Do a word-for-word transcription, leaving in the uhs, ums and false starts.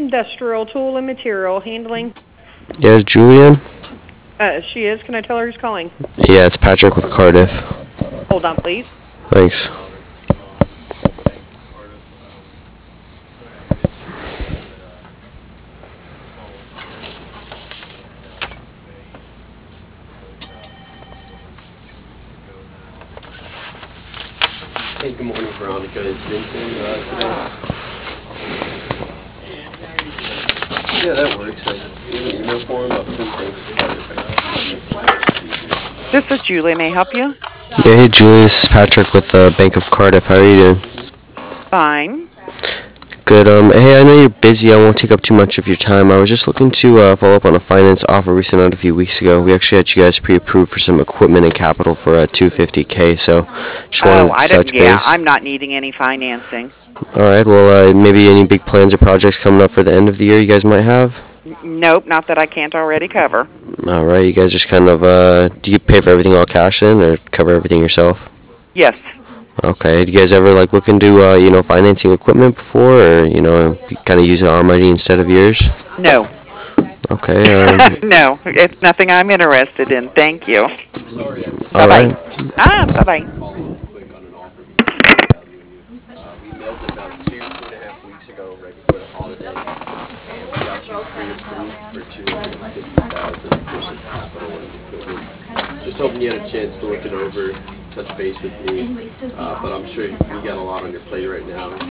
Industrial Tool and Material Handling. Yes, Julian? Uh, she is. Can I tell her who's calling? Yeah, it's Patrick with Cardiff. Hold on, please. Thanks. Hey, good morning, Veronica. Is Vincent uh, today? Yeah, that works. I have an email for him. I'll send things. This is Julie. May I help you? Yeah, hey Julie, this is Patrick with uh, Bank of Cardiff. How are you doing? Fine. Good. Um, hey, I know you're busy. I won't take up too much of your time. I was just looking to uh, follow up on a finance offer we sent out a few weeks ago. We actually had you guys pre-approved for some equipment and capital for uh, two hundred fifty K. So, just Oh, wanted I to didn't. touch Yeah, base. I'm not needing any financing. All right. Well, uh, maybe any big plans or projects coming up for the end of the year you guys might have. N- nope, not that I can't already cover. All right. You guys just kind of uh, do you pay for everything all cash in, or cover everything yourself? Yes. Okay. Do you guys ever like look into uh, you know financing equipment before, or you know kind of using our money instead of yours? No. Okay. Um, No, it's nothing I'm interested in. Thank you. all Bye bye. right. Ah, bye bye. Follow up quick on an offer we made for value in you. Uh, we mailed it about two, two and a half weeks ago, right before the holiday, and we got you pre-approved for two hundred fifty thousand for some capital and equipment. Just hoping you had a chance to look it over, touch base with me, uh, but I'm sure you got a lot on your plate right now.